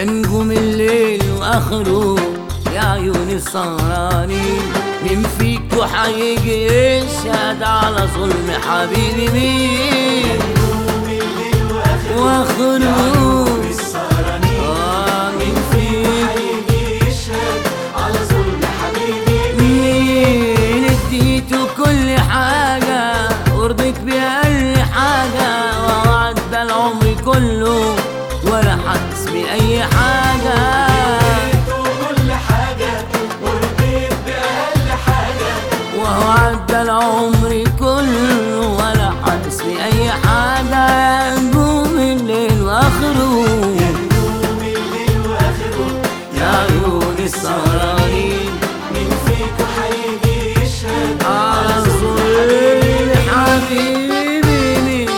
نجوم الليل واخره يا عيون السهرانين، مين فيكوا حيجي يشهد على ظلم حبيبي؟ مين واخره مين فيكوا يشهد على ظلم حبيبي؟ مين اديته كل حاجة ورضيت بأقل حاجة، وعدى العمر كله ولا حس بأي حاجة. كل حاجة ورضيت بأقل حاجة، وهو عدى العمر كله ولا حس بأي حاجة. نجوم الليل وآخره نجوم الليل وآخره يا عيون السهرانين، مين فيكوا حيجي يشهد على ظلم حبيبي مين؟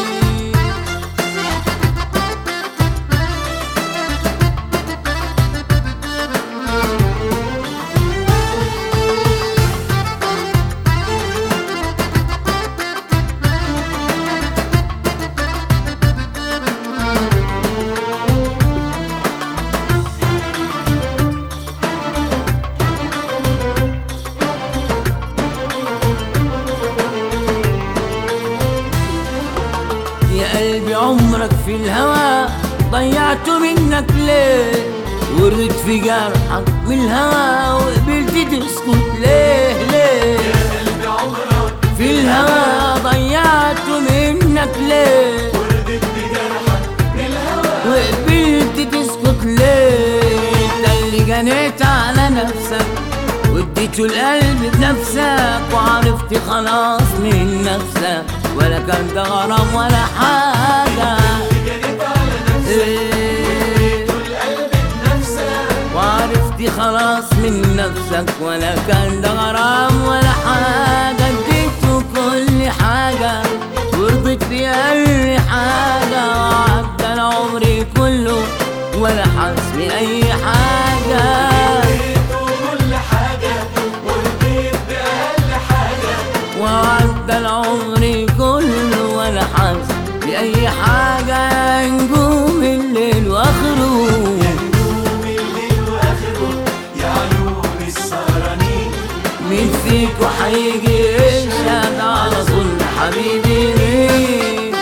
يا قلبي عمرك في الهوى ضيعته منك ليه؟ ورد في جرحك من الهوى وقبلت تسكت ليه ليه؟ قلبي عمرك في الهوى ضيعته منك ليه؟ وردت بجرحك من الهوى، وقبلت تسكت ليه؟ ده اللي جنيت على نفسك واديته القلب بنفسك، وعرفت خلاص من نفسك ولا كان ده غرام ولا حاجة. جريت على نفسك والقلب بنفسك، وعرفت خلاص من نفسك ولا كان ده غرام ولا حاجة. اديته كل حاجة ورضيت بأقل حاجة، وعدى العمر كله ولا حس بأي حاجة. كل حاجة ورضيت بأقل حاجة، وعدى العمر كله ولا حس بأي حاجة. نجوم الليل وآخره نجوم الليل وآخره يا عيون السهرانين، مين فيكوا حيجي يشهد على ظلم حبيبي؟ مين؟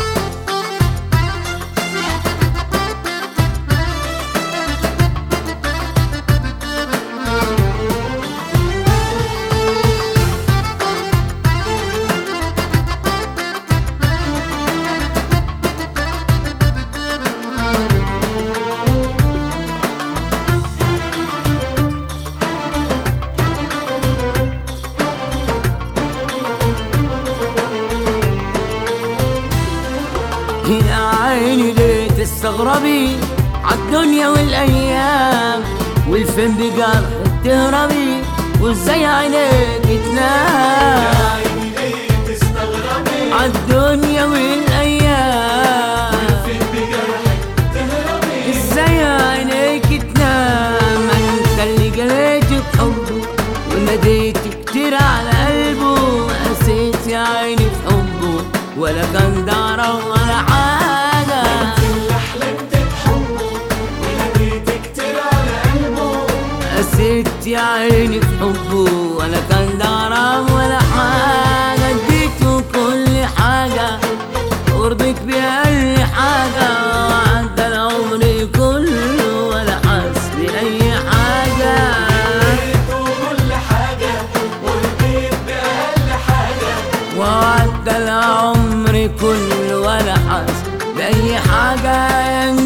يا عيني ليه تستغربي عالدنيا والايام، والفين بجرح تهربي، وازاي عينيك تنام؟ عيني ليه تستغربي عالدنيا والايام، فين بجرحك تهربي؟ ازاي عينيك تنام؟ انت اللي جريت بحبه وناديت كتير على قلبه، قسيت يا عيني في حبه ولا كان دارة ولا حاجة. اللي حلمت بحبه وناديت كتير على قلبه، قسيت يا عيني في حبه ولا كان دارة ولا حاجة. اديته كل حاجة ورضيت بأقل حاجة، وعدى العمر كله ولا حس بأي حاجة. كل حاجة ورضيت بأقل حاجة، وعدى العمر كله ولا حس بأي حاجة.